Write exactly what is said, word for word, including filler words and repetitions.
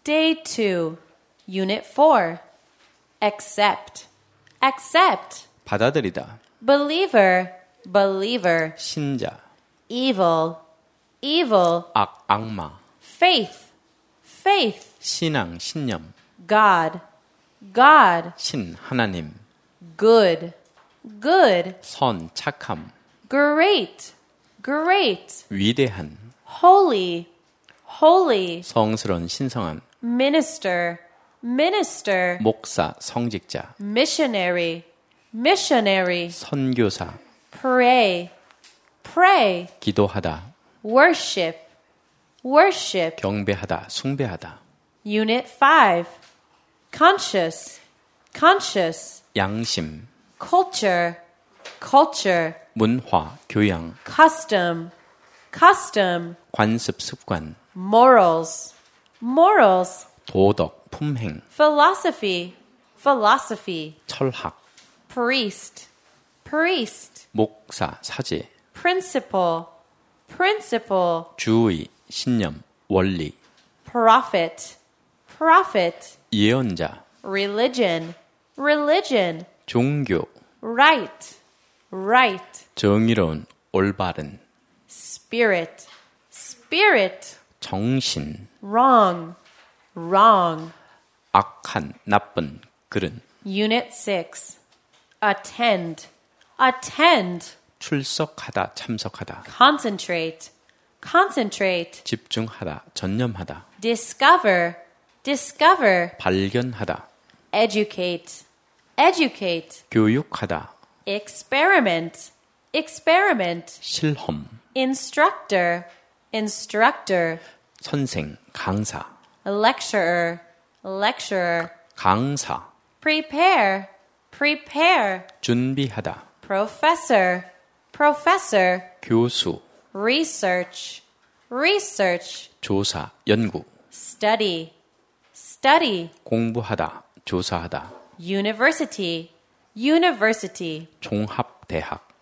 Day two, Unit four. Accept, accept. 받아들이다. Believer, believer. 신자. Evil, evil. 악, 악마. Faith, faith. 신앙, 신념. God, God. 신, 하나님. Good, good. 선, 착함. Great, great. 위대한. Holy, holy. 성스러운, 신성한. Minister, minister. 목사, 성직자. Missionary, missionary. 선교사. Pray, pray. 기도하다. Worship, worship. 경배하다, 숭배하다. Unit five. Conscious, conscious. 양심. Culture, culture. 문화, 교양. Custom, custom. 관습, 습관. Morals, morals. 도덕, 품행. Philosophy, philosophy. 철학. Priest, priest. 목사, 사제. Principle, principle. 주의, 신념, 원리. Prophet, prophet. 예언자. Religion, religion. 종교. Right, right. 정의로운, 올바른. Spirit, spirit. 정신. Wrong, wrong. 악한, 나쁜, 그른. Unit six. Attend, attend. 출석하다, 참석하다. Concentrate, concentrate. 집중하다, 전념하다. Discover, discover. 발견하다. Educate, educate. 교육하다. Experiment, experiment. 실험. Instructor, instructor. 선생, 강사. Lecturer, lecturer. 강사. Prepare, prepare. 준비하다. Professor, professor. 교수. Research, research. 조사, 연구. Study, study. 공부하다, 조사하다. University, university. 종합대학.